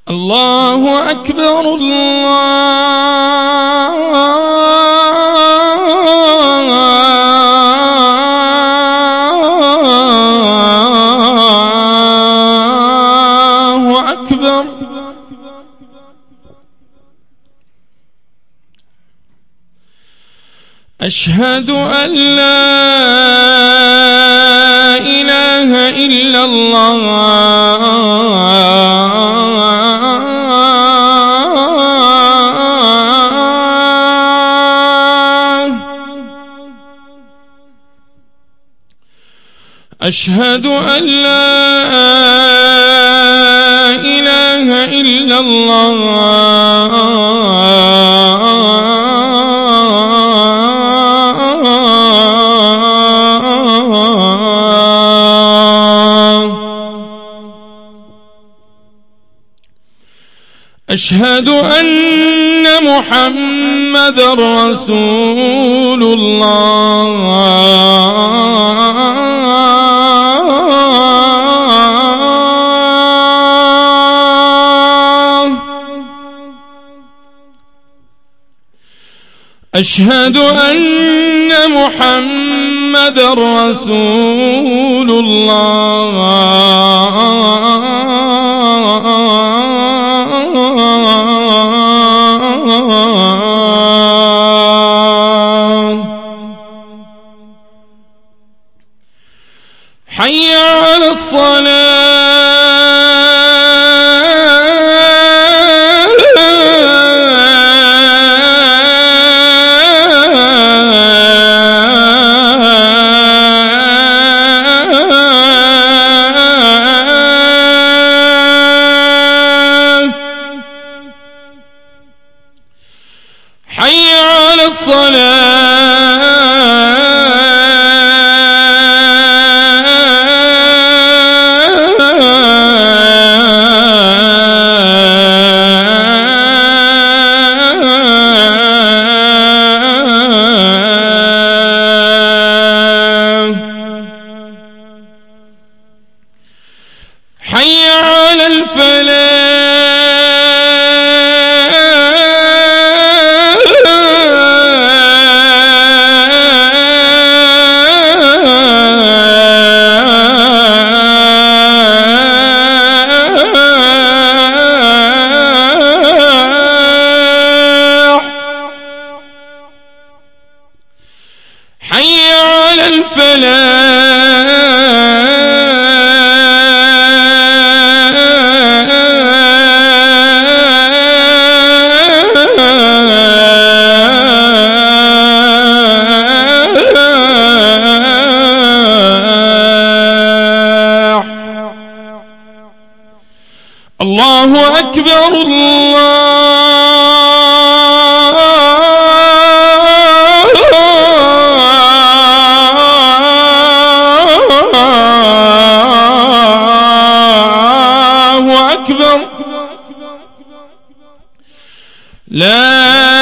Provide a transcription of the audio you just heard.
الله أكبر الله أكبر. أشهد أن لا إله إلا الله أشهد أن لا إله إلا أشهد أن محمدًا رسول الله. أشهد أن محمدًا رسول الله. حي على الصلاة. حي على الصلاة. حي على الفلاح. حي على الفلاح. الله أكبر الله أكبر. لا